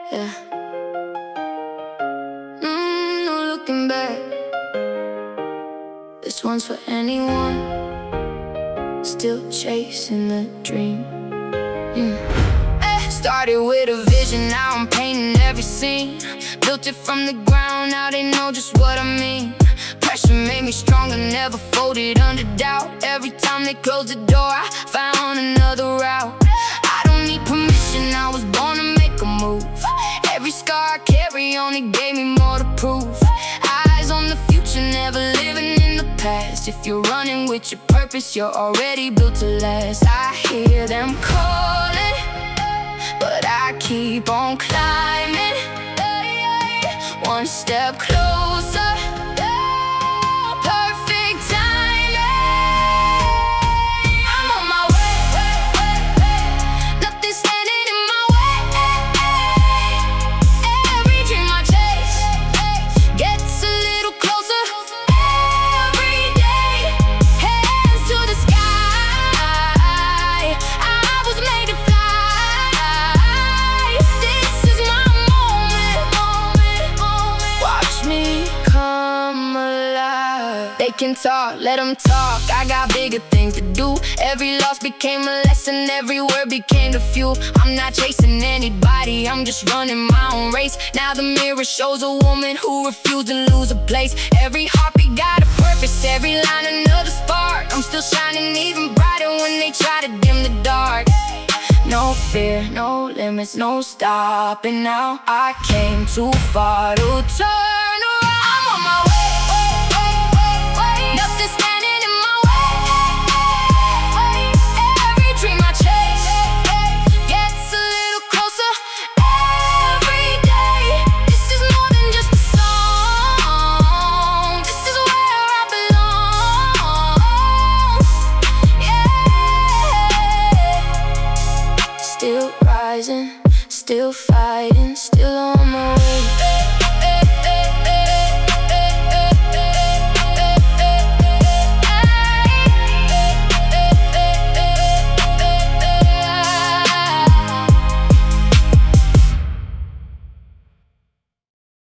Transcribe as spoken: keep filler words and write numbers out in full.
Yeah. Mm, no looking back. This one's for anyone still chasing the dream. Mm. Eh, Started with a vision, now I'm painting every scene. Built it from the ground, now they know just what I mean. Pressure made me stronger, never folded under doubt. Every time they closed the door, I found another route. I don't need permission, I was born to make a move. Every scar I carry only gave me more to prove. Eyes on the future, never living in the past. If you're running with your purpose, you're already built to last. I hear them calling, but I keep on climbing. One step closer, perfect timing. I'm on my way, nothing's standing in my way. Every dream I chase gets a little closer every day. Hands to the sky, I was made to fly. This is my moment, moment, moment. Watch me come alive. They can talk, let them talk, I got bigger things to do. Every loss became a lesson, every word became the fuel. I'm not chasing anybody, I'm just running my own race. Now the mirror shows a woman who refused to lose a place. Every heartbeat got a purpose, every line another spark. I'm still shining even brighter when they try to dim the dark. No fear, no limits, no stopping now. I came too far to turn around. I'm on my way, nothing's standing in my way. Every dream I chase gets a little closer every day. This is more than just a song, this is where I belong. Yeah. Still rising, still fighting, still on my way.